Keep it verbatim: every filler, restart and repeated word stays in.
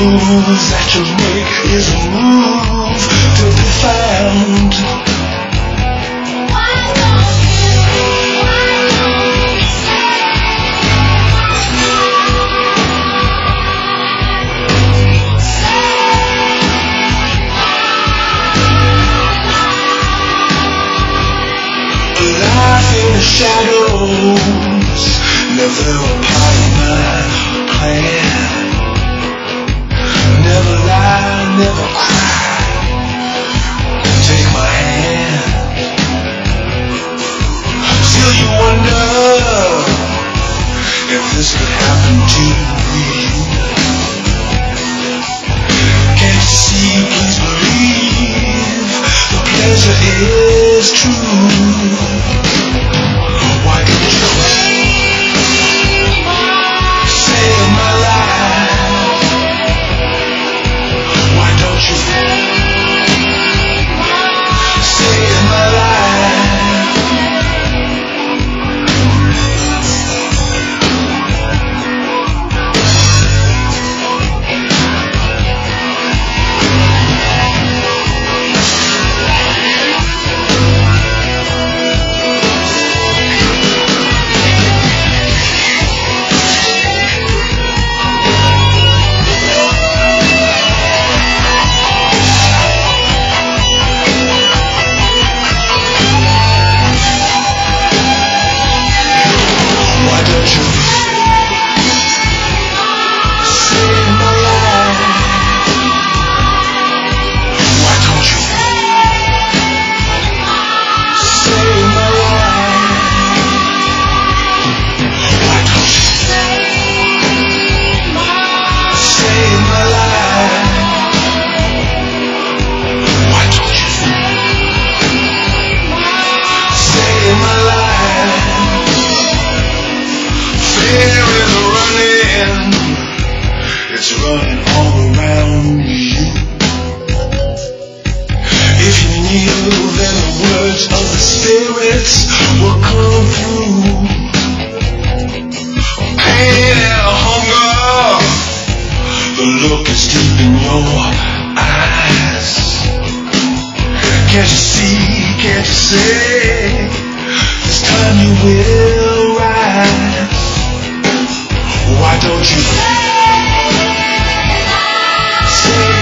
move that you make is a move to be found. Why don't you, why don't you say, say, life in the shadows, never a part of my plan. Never lie, never cry. Take my hand. Still you wonder if this could happen to you. Can't you see, please believe the pleasure is true. Why don't you save my life? Why don't you save my life? It's running all around you. If you knew, then the words of the spirits will come through. Pain and hunger, the look is deep in your eyes. Can't you see, can't you say, this time you will rise. Why don't you say